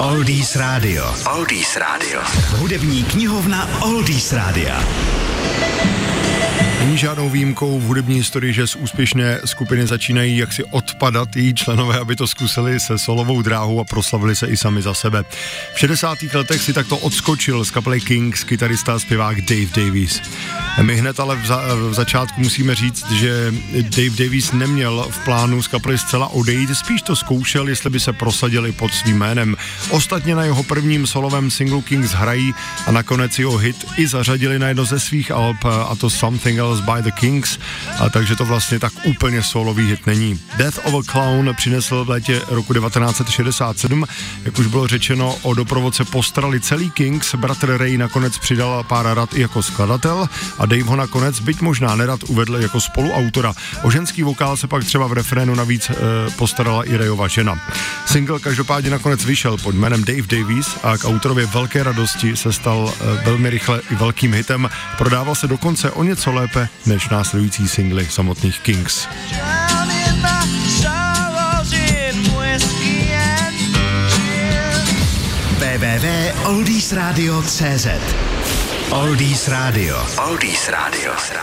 Oldies Radio. Oldies Radio. Hudební knihovna Oldies Rádia. Není žádnou výjimkou v hudební historii, že z úspěšné skupiny začínají jaksi odpadat její členové, aby to zkusili se solovou dráhou a proslavili se i sami za sebe. V 60. letech si takto odskočil z kapely Kings kytarista a zpěvák Dave Davies. My hned ale v začátku musíme říct, že Dave Davies neměl v plánu z kapely zcela odejít, spíš to zkoušel, jestli by se prosadili pod svým jménem. Ostatně na jeho prvním solovém singlu Kings hrají a nakonec jeho hit i zařadili na jedno ze svých alb, a to Something Else by the Kings, a takže to vlastně tak úplně solový hit není. Death of a Clown přinesl v létě roku 1967, jak už bylo řečeno, o doprovodce postarali celý Kings, bratr Ray nakonec přidal pár rad i jako skladatel a Dave ho nakonec, byť možná nerad, uvedl jako spoluautora. O ženský vokál se pak třeba v refrénu navíc postarala i Rayova žena. Single každopádně nakonec vyšel pod jménem Dave Davies a k autorově velké radosti se stal velmi rychle i velkým hitem. Prodával se dokonce o něco lépe než následující singly samotných Kings. www.oldiesradio.cz Oldies Radio. Oldies Radio.